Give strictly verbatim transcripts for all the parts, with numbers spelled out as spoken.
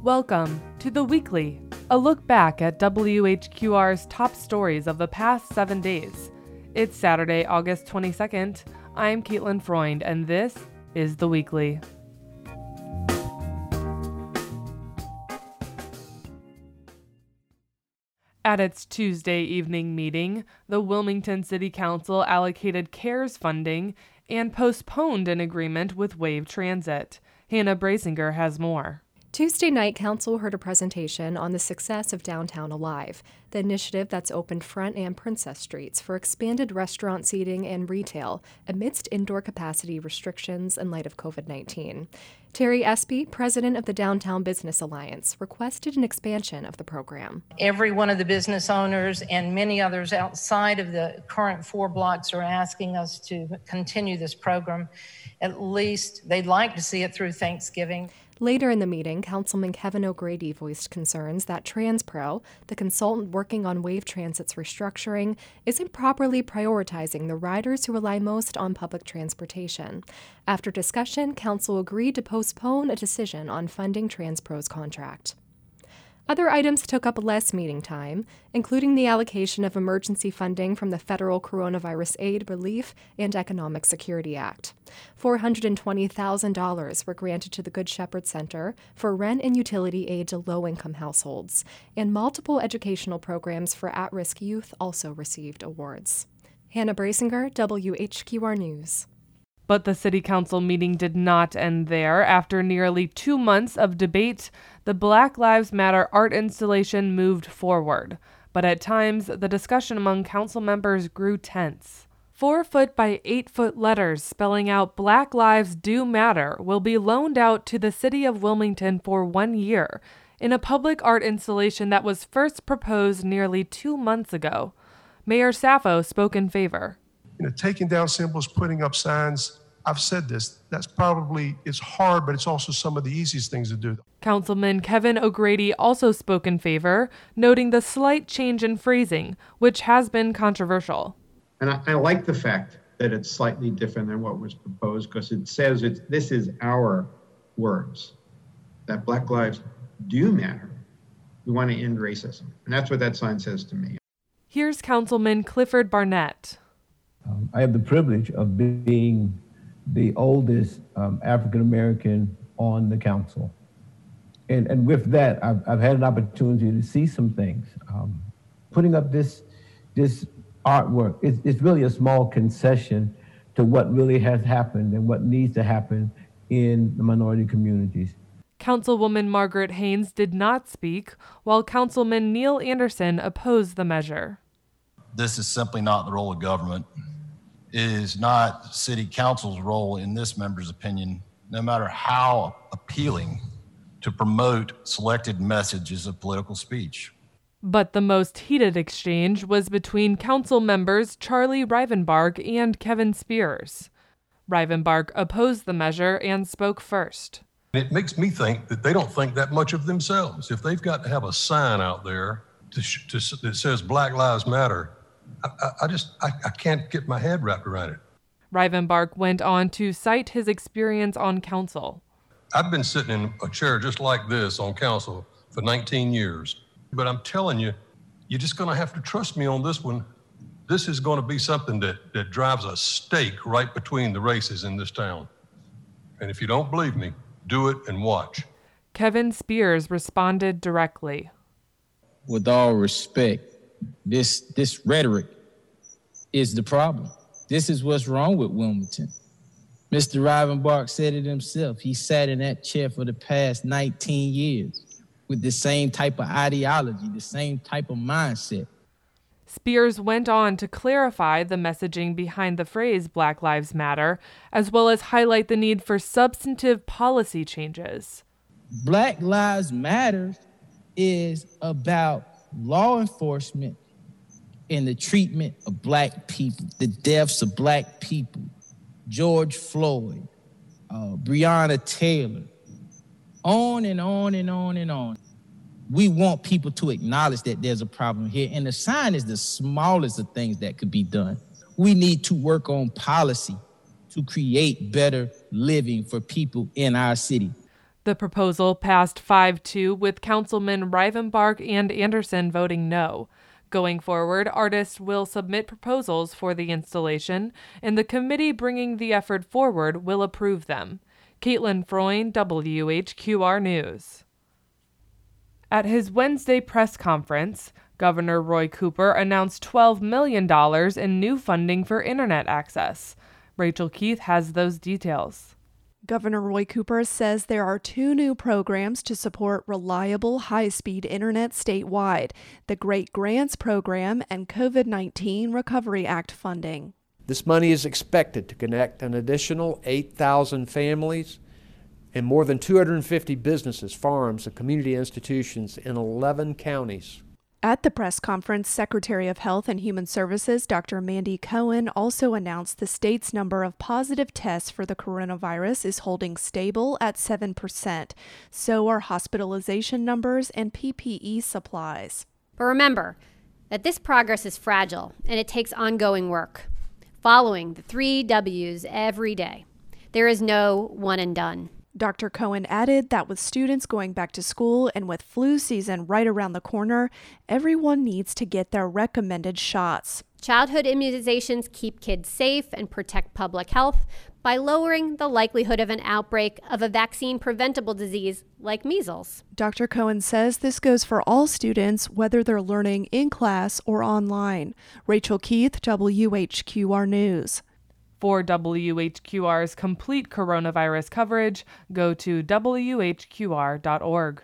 Welcome to The Weekly, a look back at W H Q R's top stories of the past seven days. It's Saturday, August twenty-second. I'm Caitlin Freund, and this is The Weekly. At its Tuesday evening meeting, the Wilmington City Council allocated CARES funding and postponed an agreement with Wave Transit. Hannah Brasinger has more. Tuesday night, Council heard a presentation on the success of Downtown Alive, the initiative that's opened Front and Princess Streets for expanded restaurant seating and retail amidst indoor capacity restrictions in light of covid nineteen. Terry Espy, president of the Downtown Business Alliance, requested an expansion of the program. Every one of the business owners and many others outside of the current four blocks are asking us to continue this program. At least they'd like to see it through Thanksgiving. Later in the meeting, Councilman Kevin O'Grady voiced concerns that TransPro, the consultant working on Wave Transit's restructuring, isn't properly prioritizing the riders who rely most on public transportation. After discussion, Council agreed to postpone a decision on funding TransPro's contract. Other items took up less meeting time, including the allocation of emergency funding from the Federal Coronavirus Aid, Relief, and Economic Security Act. four hundred twenty thousand dollars were granted to the Good Shepherd Center for rent and utility aid to low-income households, and multiple educational programs for at-risk youth also received awards. Hannah Brasinger, W H Q R News. But the City Council meeting did not end there. After nearly two months of debate, the Black Lives Matter art installation moved forward. But at times, the discussion among council members grew tense. Four-foot by eight-foot letters spelling out Black Lives Do Matter will be loaned out to the City of Wilmington for one year in a public art installation that was first proposed nearly two months ago. Mayor Saffo spoke in favor. You know, taking down symbols, putting up signs, I've said this, that's probably, it's hard, but it's also some of the easiest things to do. Councilman Kevin O'Grady also spoke in favor, noting the slight change in phrasing, which has been controversial. And I, I like the fact that it's slightly different than what was proposed, because it says it's, this is our words, that Black lives do matter. We want to end racism. And that's what that sign says to me. Here's Councilman Clifford Barnett. Um, I have the privilege of being the oldest um, African-American on the council. And, and with that, I've, I've had an opportunity to see some things. Um, putting up this, this artwork, it's, it's really a small concession to what really has happened and what needs to happen in the minority communities. Councilwoman Margaret Haynes did not speak, while Councilman Neil Anderson opposed the measure. This is simply not the role of government. It is not City Council's role, in this member's opinion, no matter how appealing, to promote selected messages of political speech. But the most heated exchange was between council members Charlie Rivenbark and Kevin Spears. Rivenbark opposed the measure and spoke first. It makes me think that they don't think that much of themselves. If they've got to have a sign out there to, to, that says Black Lives Matter, I, I just, I, I can't get my head wrapped around it. Rivenbark went on to cite his experience on council. I've been sitting in a chair just like this on council for nineteen years. But I'm telling you, you're just going to have to trust me on this one. This is going to be something that, that drives a stake right between the races in this town. And if you don't believe me, do it and watch. Kevin Spears responded directly. With all respect, This this rhetoric is the problem. This is what's wrong with Wilmington. Mister Rivenbark said it himself. He sat in that chair for the past nineteen years with the same type of ideology, the same type of mindset. Spears went on to clarify the messaging behind the phrase Black Lives Matter, as well as highlight the need for substantive policy changes. Black Lives Matter is about law enforcement and the treatment of black people, the deaths of black people, George Floyd, uh, Breonna Taylor, on and on and on and on. We want people to acknowledge that there's a problem here, and the sign is the smallest of things that could be done. We need to work on policy to create better living for people in our city. The proposal passed five two, with Councilman Rivenbark and Anderson voting no. Going forward, artists will submit proposals for the installation, and the committee bringing the effort forward will approve them. Caitlin Freund, W H Q R News. At his Wednesday press conference, Governor Roy Cooper announced twelve million dollars in new funding for internet access. Rachel Keith has those details. Governor Roy Cooper says there are two new programs to support reliable, high-speed internet statewide, the Great Grants Program and COVID nineteen Recovery Act funding. This money is expected to connect an additional eight thousand families and more than two hundred fifty businesses, farms, and community institutions in eleven counties. At the press conference, Secretary of Health and Human Services Doctor Mandy Cohen also announced the state's number of positive tests for the coronavirus is holding stable at seven percent. So are hospitalization numbers and P P E supplies. But remember that this progress is fragile and it takes ongoing work. Following the three W's every day. There is no one and done. Doctor Cohen added that with students going back to school and with flu season right around the corner, everyone needs to get their recommended shots. Childhood immunizations keep kids safe and protect public health by lowering the likelihood of an outbreak of a vaccine-preventable disease like measles. Doctor Cohen says this goes for all students, whether they're learning in class or online. Rachel Keith, W H Q R News. For W H Q R's complete coronavirus coverage, go to W H Q R dot org.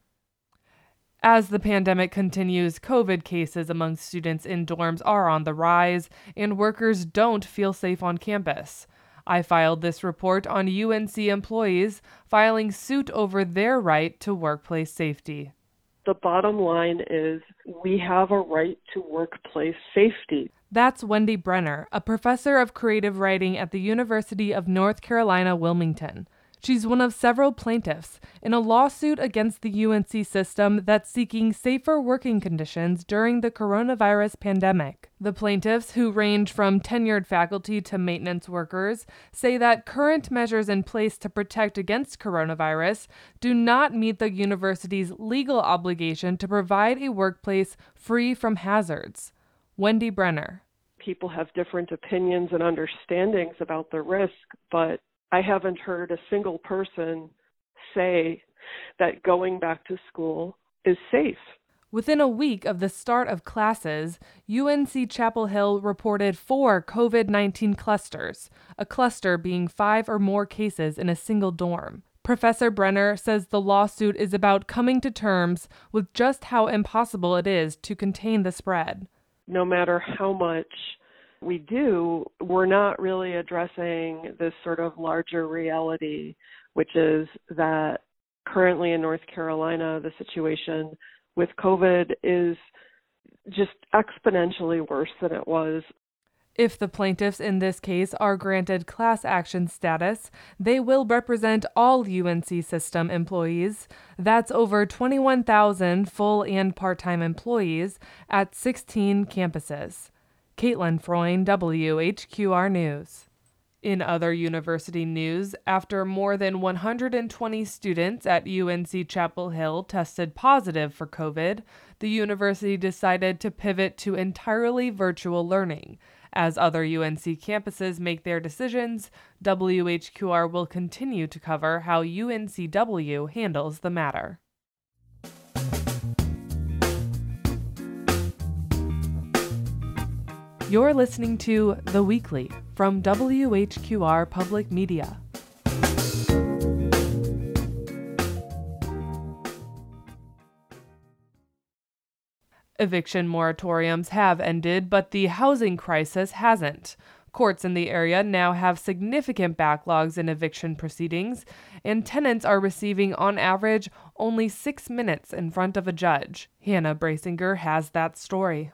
As the pandemic continues, COVID cases among students in dorms are on the rise, and workers don't feel safe on campus. I filed this report on U N C employees filing suit over their right to workplace safety. The bottom line is we have a right to workplace safety. That's Wendy Brenner, a professor of creative writing at the University of North Carolina, Wilmington. She's one of several plaintiffs in a lawsuit against the U N C system that's seeking safer working conditions during the coronavirus pandemic. The plaintiffs, who range from tenured faculty to maintenance workers, say that current measures in place to protect against coronavirus do not meet the university's legal obligation to provide a workplace free from hazards. Wendy Brenner. People have different opinions and understandings about the risk, but I haven't heard a single person say that going back to school is safe. Within a week of the start of classes, U N C Chapel Hill reported four COVID nineteen clusters, a cluster being five or more cases in a single dorm. Professor Brenner says the lawsuit is about coming to terms with just how impossible it is to contain the spread. No matter how much we do, we're not really addressing this sort of larger reality, which is that currently in North Carolina, the situation with COVID is just exponentially worse than it was. If the plaintiffs in this case are granted class action status, they will represent all U N C system employees. That's over twenty-one thousand full and part-time employees at sixteen campuses. Caitlin Freund, W H Q R News. In other university news, after more than one hundred twenty students at U N C Chapel Hill tested positive for COVID, the university decided to pivot to entirely virtual learning. As other U N C campuses make their decisions, W H Q R will continue to cover how U N C W handles the matter. You're listening to The Weekly from W H Q R Public Media. Eviction moratoriums have ended, but the housing crisis hasn't. Courts in the area now have significant backlogs in eviction proceedings, and tenants are receiving, on average, only six minutes in front of a judge. Hannah Brasinger has that story.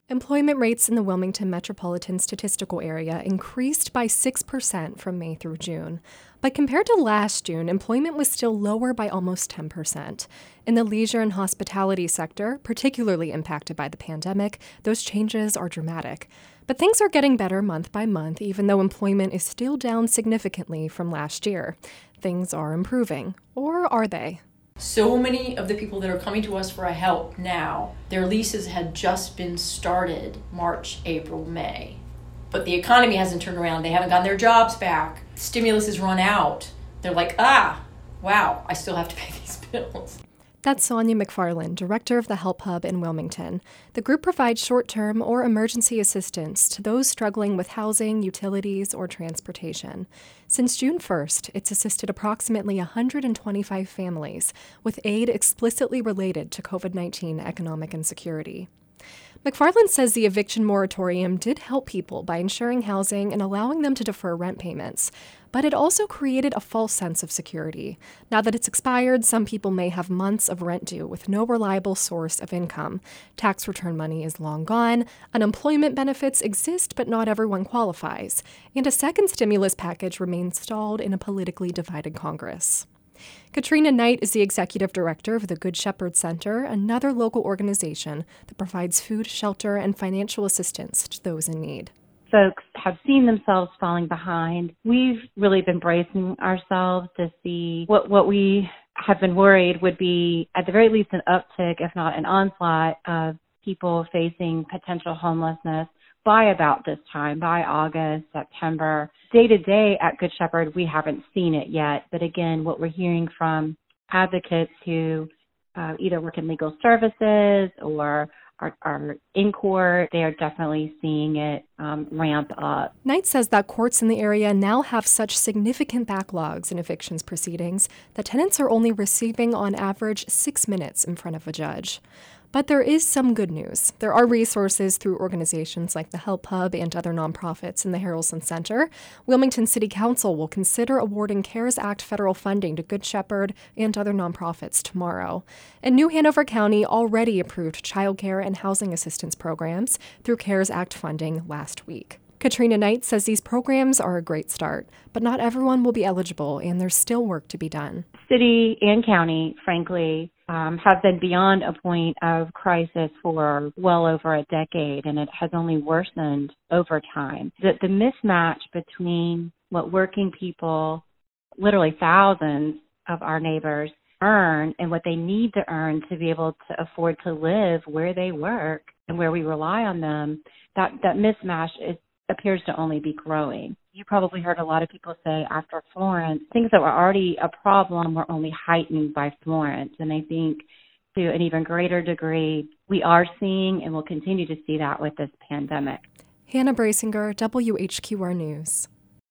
Employment rates in the Wilmington metropolitan statistical area increased by six percent from May through June. But compared to last June, employment was still lower by almost ten percent. In the leisure and hospitality sector, particularly impacted by the pandemic, those changes are dramatic. But things are getting better month by month, even though employment is still down significantly from last year. Things are improving. Or are they? So many of the people that are coming to us for help now, their leases had just been started March, April, May. But the economy hasn't turned around. They haven't gotten their jobs back. Stimulus has run out. They're like, ah, wow, I still have to pay these bills. That's Sonia McFarland, director of the Help Hub in Wilmington. The group provides short-term or emergency assistance to those struggling with housing, utilities, or transportation. Since June first, it's assisted approximately one hundred twenty-five families with aid explicitly related to covid nineteen economic insecurity. McFarland says the eviction moratorium did help people by ensuring housing and allowing them to defer rent payments, but it also created a false sense of security. Now that it's expired, some people may have months of rent due with no reliable source of income. Tax return money is long gone, unemployment benefits exist but not everyone qualifies, and a second stimulus package remains stalled in a politically divided Congress. Katrina Knight is the executive director of the Good Shepherd Center, another local organization that provides food, shelter, and financial assistance to those in need. Folks have seen themselves falling behind. We've really been bracing ourselves to see what, what we have been worried would be, at the very least, an uptick, if not an onslaught, of people facing potential homelessness by about this time, by August, September. Day to day at Good Shepherd, we haven't seen it yet. But again, what we're hearing from advocates who uh, either work in legal services or are, are in court, they are definitely seeing it um, ramp up. Knight says that courts in the area now have such significant backlogs in evictions proceedings that tenants are only receiving on average six minutes in front of a judge. But there is some good news. There are resources through organizations like the Help Hub and other nonprofits in the Harrelson Center. Wilmington City Council will consider awarding CARES Act federal funding to Good Shepherd and other nonprofits tomorrow. And New Hanover County already approved childcare and housing assistance programs through CARES Act funding last week. Katrina Knight says these programs are a great start, but not everyone will be eligible, and there's still work to be done. City and county, frankly, um, have been beyond a point of crisis for well over a decade, and it has only worsened over time. The, the mismatch between what working people, literally thousands of our neighbors, earn and what they need to earn to be able to afford to live where they work and where we rely on them, that, that mismatch is appears to only be growing. You probably heard a lot of people say after Florence, things that were already a problem were only heightened by Florence. And I think to an even greater degree, we are seeing and will continue to see that with this pandemic. Hannah Brasinger, W H Q R News.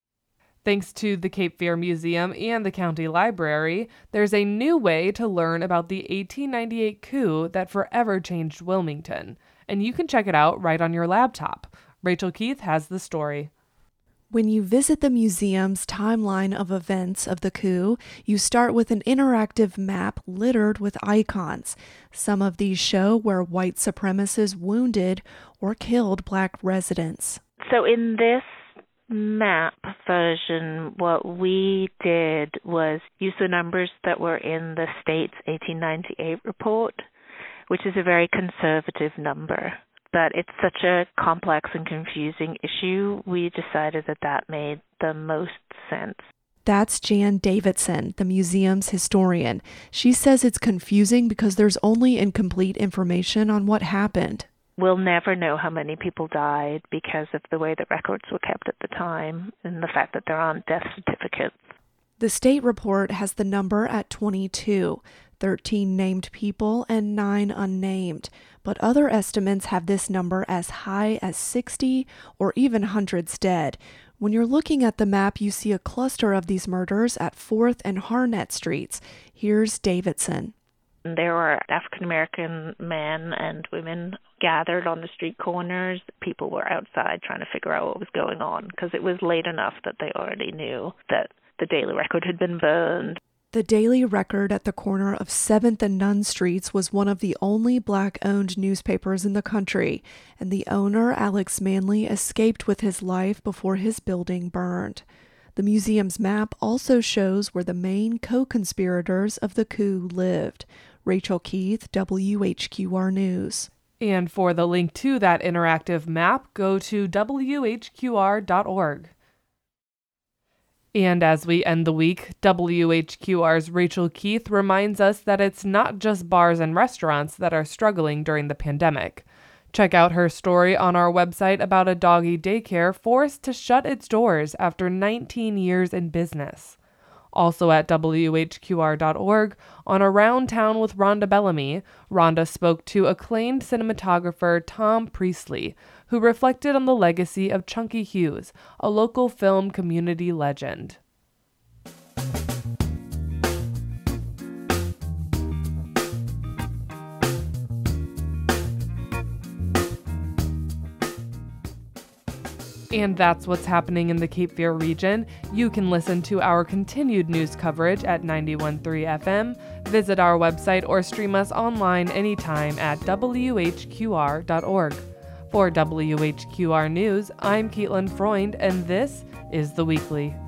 Thanks to the Cape Fear Museum and the County Library, there's a new way to learn about the eighteen ninety-eight coup that forever changed Wilmington. And you can check it out right on your laptop. Rachel Keith has the story. When you visit the museum's timeline of events of the coup, you start with an interactive map littered with icons. Some of these show where white supremacists wounded or killed black residents. So in this map version, what we did was use the numbers that were in the state's eighteen ninety-eight report, which is a very conservative number. But it's such a complex and confusing issue, we decided that that made the most sense. That's Jan Davidson, the museum's historian. She says it's confusing because there's only incomplete information on what happened. We'll never know how many people died because of the way the records were kept at the time and the fact that there aren't death certificates. The state report has the number at twenty-two, thirteen named people and nine unnamed, but other estimates have this number as high as sixty or even hundreds dead. When you're looking at the map, you see a cluster of these murders at fourth and Harnett Streets. Here's Davidson. There were African-American men and women gathered on the street corners. People were outside trying to figure out what was going on because it was late enough that they already knew that the Daily Record had been burned. The Daily Record at the corner of seventh and Nunn Streets was one of the only black-owned newspapers in the country, and the owner, Alex Manley, escaped with his life before his building burned. The museum's map also shows where the main co-conspirators of the coup lived. Rachel Keith, W H Q R News. And for the link to that interactive map, go to W H Q R dot org. And as we end the week, W H Q R's Rachel Keith reminds us that it's not just bars and restaurants that are struggling during the pandemic. Check out her story on our website about a doggy daycare forced to shut its doors after nineteen years in business. Also at W H Q R dot org, on Around Town with Rhonda Bellamy, Rhonda spoke to acclaimed cinematographer Tom Priestley, who reflected on the legacy of Chunky Hughes, a local film community legend. And that's what's happening in the Cape Fear region. You can listen to our continued news coverage at ninety-one point three F M, visit our website, or stream us online anytime at W H Q R dot org. For W H Q R News, I'm Caitlin Freund, and this is The Weekly.